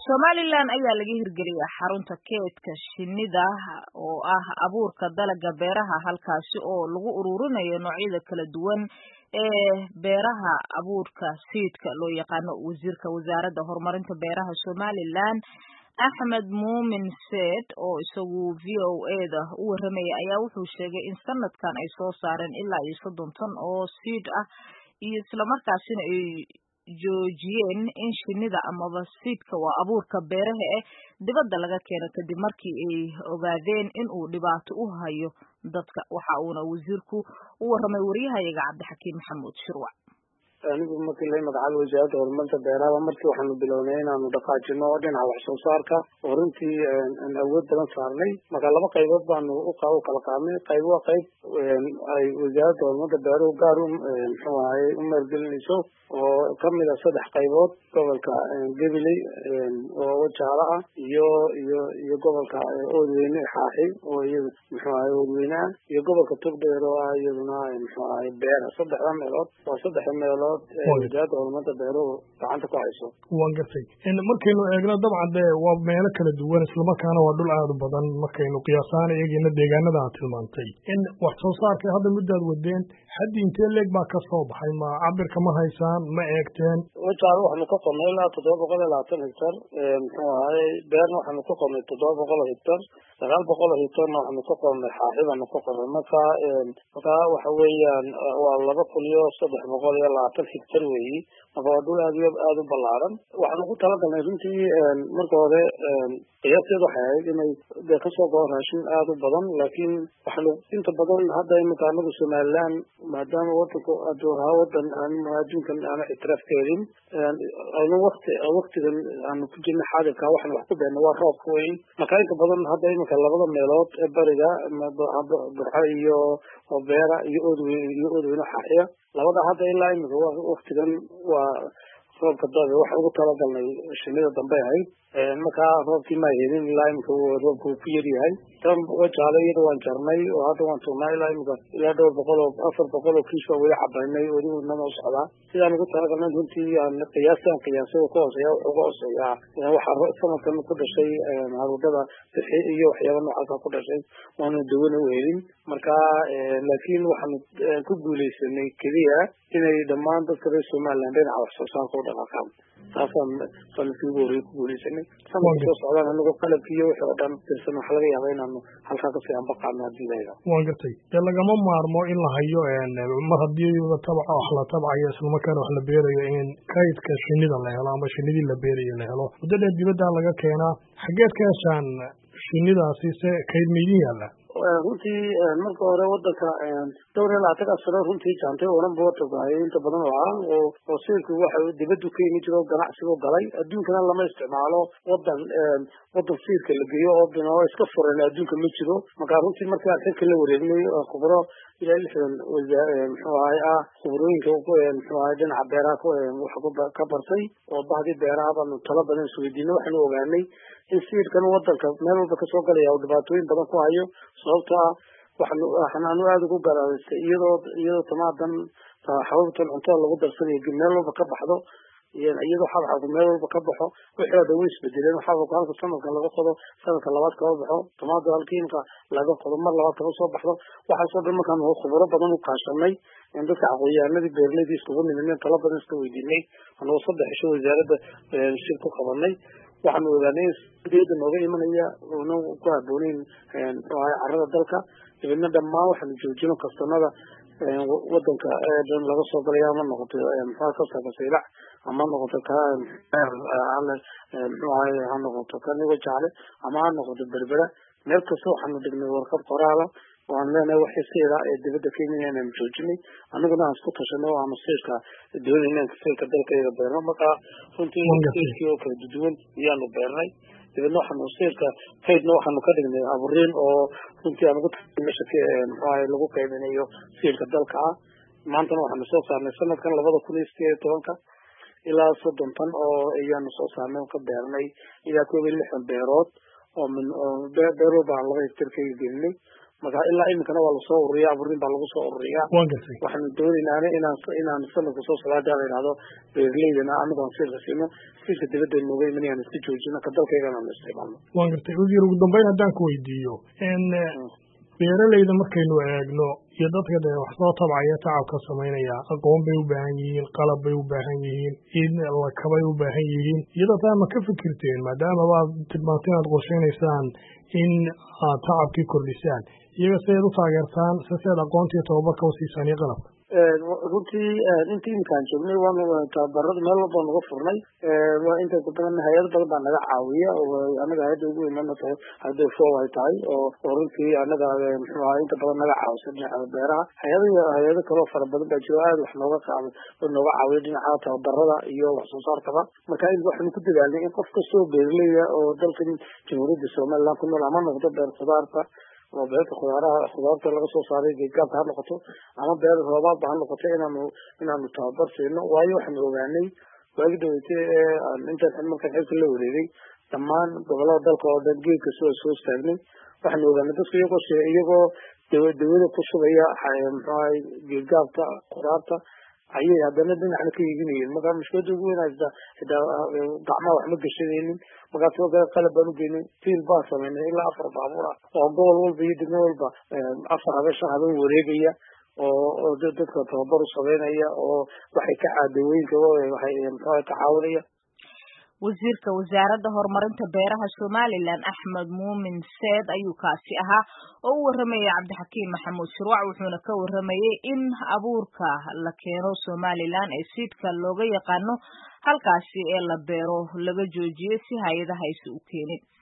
Somaliland ayaa laga hirgeliyay xarunta keedka shinnida oo ah abuurka dalagga beeraha halkaasi oo lagu ururinayo noocyada kala duwan ee beeraha abuurka seedka loo yaqaano. Wasiirka Wasaaradda Horumarinta Beeraha Somaliland Axmed Muumin Seed oo isagu VOA-da u warramaya ayaa wuxuu sheegay in sanadkan ay soo saareen ilaa 30 tan oo seed ah iyo isla markaasina ay joojiyeen in shinnida amaba seedka waa abuurka beeraha dibadda laga keeno kadib markii ay ogaadeen in uu dhibaato u hayo dadka. Waxa uuna wasiirku u warramay wariyahayaga Cabdixakiin Maxamuud Shirwac. anigu markii la magacaabay wasaaradda horumarinta beeraha markii waxaanu bilownay inaanu dhaqaajino dhinaca wax soo saarka oo runtii aan awood badan saarnay. marka laba qaybood baanu u kala qaadnay. qayb waa qayb ay wasaaradda horumarinta beeruhu gaar u u maalgelinayso oo kamid ah 3 qaybood: gobolka Gabiley oo wajaala ah iyo gobolka Oodweyne Xaaxi oo iyadu Oodweyne ah iyo gobolka Togdheer oo iyaduna beer. 3 meelood waa 3 meelood wasaaradda horumarinta beeruhu gacanta ku hayso. waan gartay in markaynu eegno dabcan waa meelo kala duwan isla markaana waa dhul aad u badan markaynu qiyaasaan eegayna deegaanada aad tilmaantay in wax soo saarka hadda muddaad wadeen xaddi intee leeg baa ka soo baxay ma cabirka ma haysaan ma eegteen? wajaal waxaanu ka qornay ilaa 720 hektar beerna waxaanu ka qornay 700 hektar 900 hektarna waxaanu ka qornay xaaxibana ka qornay. marka waxa weeyaan waa 2320 hektar weeyi. marka waa dhul aad u ballaaran. waxaanu ku talagalnay runtii marka hore qiyaasteedu waxay ahayd inay ka soo go'o raashin aad u badan, laakiin waxaanu inta badan hadda imika anagu Somaliland maadaama wadanku aduuraha wadan aan adduunkan aan ictiraaf ka helin waqtigan aanu ku jirna xaadirka waxaan wax ku beerna waa roobka weyn. marka inta badan hadda imika labada meelood ee bariga burxa iyo beera iyo Oodweyne Xaaxiya labada hadda ilaa imika waqtigan waa roobka daabe waxa ugu talagalnay shinnida dambe ahayd. marka roobkii ma helin ilaa imika roobku ku yar yahay. tan wajaale iyada waan jarnay oo hadda waan tuurnaa ilaa imika ilaa 400 oo kiish weli cabaynay oo nama u socdaa sidaan ugu talagalnay. runtii aan qiyaastaan qiyaasada ku hooseeya uga hooseeyaa waxa sanadkan ku dhashay haruudada iyo waxyaabo noocaas ku dhashay waanu dawana u helin. marka laakiin waxaanu ku guuleysanay keliya inay dhammaan dadka reer Somaliland dhinaca wax soo saarka u dhaqaaqaan. taasaan sanadkii ugu horreeyay ku guuleysanay. sanadkii soo socdaan anagoo qalabkii iyo wixii oo dhan tirsan waxa laga yaabaa inaanu halkaa kasii anbaqaano haddii la yidhaahdo. waan gartay dee lagama maarmo in la hayo mar haddii wax la tabcayo islamarkaana wax la beerayo in kaydka shinnida la helo ama shinnidii la beerayo la helo. muddo dheer dibadda laga keenaa. xaggeed ka heshaan shinnidaasi se kayd meydin yaalla? runtii marka hore wadanka 24 sano runtii jaantay oran wadanka inta badan oo seedku waxa dibadda ka yimid jiro ganacsiga galay. adduunkana lama isticmaalo wadan seedka la geeyo oo dhinoo iska furan adduunka ma jiro. marka runtii markaa xilka la wareegnay khubaro ilaa 60 khubarooyinka dhinaca beeraha wax ka bartay oo bahdii beeraha baanu talo badan isweydiinay. waxaanu ogaanay in seedkan wadanka meel walba kasoo galaya oo dhibaatooyin badan ku hayo. sababta waxaanu aad ugu garaadaystay iyadoo tamaadan xababtan cuntada lagu darsanayo meel walba ka baxdo iyadoo xabxabku meel walba ka baxo wixii oo dhan way isbedeleen. xabxabku halka sanadka laga qodo sanadka labaad kaba baxo tamaado halkii inka laga qodo mar labaad kaba soo baxdo. waxaasoo dhan markaan khubaro badan u kaashanay dadka aqoonyahanadii beeraleydii iskugu nimidnay talo badan iska weydiinay. anagoo 3 cisho wasaaradda shir ku qabanay. waxaanu ogaanay sideeda nooga imanaya oona ku habboonayn carrada dalka. dibadna dhammaan waxaanu joojino kastamada wadanka dhan laga soo galaya ama noqoto kastamka saylac ama noqoto ha noqoto kanigo jaale ama ha noqoto berbera. meel kasta waxaanu dhignay warqad qoraala waan leenahay waxay seeda ee dibadda ka yimid inaan joojinay. anaguna aan isku tashanay oo aanu seedka doonayna seedka dalkayga beerno. marka runtii seedkii oo kala duwan iyaanu beernay. dibadna waxaanu seedka kaydna waxaanu ka dhignay abuuriin oo runtii aan ugu meesha lagu qaybinayo seedka dalka ah. maantana waxaanu soo saarnay sanadkan 2018 ilaa 30 tan oo ayaanu soo saarnay ka beernay ilaa 60 beerood oo beero baan 2 hektar ka gelinay. marka ilaa iminkana waa lasoo ururiyaa abuurin baa lagu soo ururiyaa waxaanu doonaynaa inaan sanadka soo socda la yidhaahdo beeraleydana anagoon siilka siino siilka dibadda nooga imanayaan iska joojino ka dalkaygana aanu isticmaalno. waan gartay wasiir, ugu dambeyn haddaan ku weydiiyo beeraleyda markaynu eegno iyo dadka dee wax soo tabcaya tacabka samaynaya aqoon bay u baahan yihiin, qalab bay u baahan yihiin, in lakabay u baahan yihiin. iyadoo taa ma ka fikirteen maadaama baad tilmaantay inaad qorsheynaysaan in aad tacabkii kordhisaan, iyaga sideed u taageertaan siseed aqoontiiyo tababarka u siisaan iyo qalabka? runtii intii iminkaan joognay waanu tababarada meel walba naga furnay. waa inta badan hay-ado badan baa naga caawiya oo anaga hay-adda ugu weynana tahay hadday FAO ay tahay oo runtii anaga muxuu ahaa inta badan naga caawisa dhinaca beeraha. hay-ado kaloo fara badan baa jiro aad wax nooga qaaday oo nooga caawiya dhinaca tababarada iyo wax soo saarkaba. marka waxaanu ku dadaalnay in qof kastoo beeraleya oo dalkan jamhuuriyadda Somaliland ku nool ama noqdo beer khudaarta oo beerta khudaarta laga soo saaray geedgaabka ha noqoto ama beer roobaadba ha noqoto inaanu tababar siino. waayo waxaanu ogaanay waagi dhaweytay intaan markaan xilka la wareegay dhammaan gobolada dalka oo dhan geedka soo istaagnay. waxaanu ogaanay dadku iyagoo dawada ku shubaya muxuu ahay geedgaabka khudaarta ayay haddana dhinacna ka iibinayeen. marka mushkilada ugu weyn haysta xitaa gacmaha wax ma gashanaynin. markaas qalab baan u geynay, fiil baan samaynay ilaa 4 baabuur ah oo gobol walba iyo degmo walba 4 habeen 5 habeen wareegaya oo dadka tababar u sameynaya oo waxay ka caadooyinka waxay muxuu ka caawinaya. wasiirka wasaaradda horumarinta beeraha Somaliland Axmed Muumin Seed ayuu kaasi ahaa oo u waramayay Cabdixakiin Maxamuud Shirwac, wuxuuna ka waramayay in abuurka la keeno Somaliland ee seedka looga yaqaano halkaasi ee la beero laga joojiyo si hay'adaha aysan u keenin.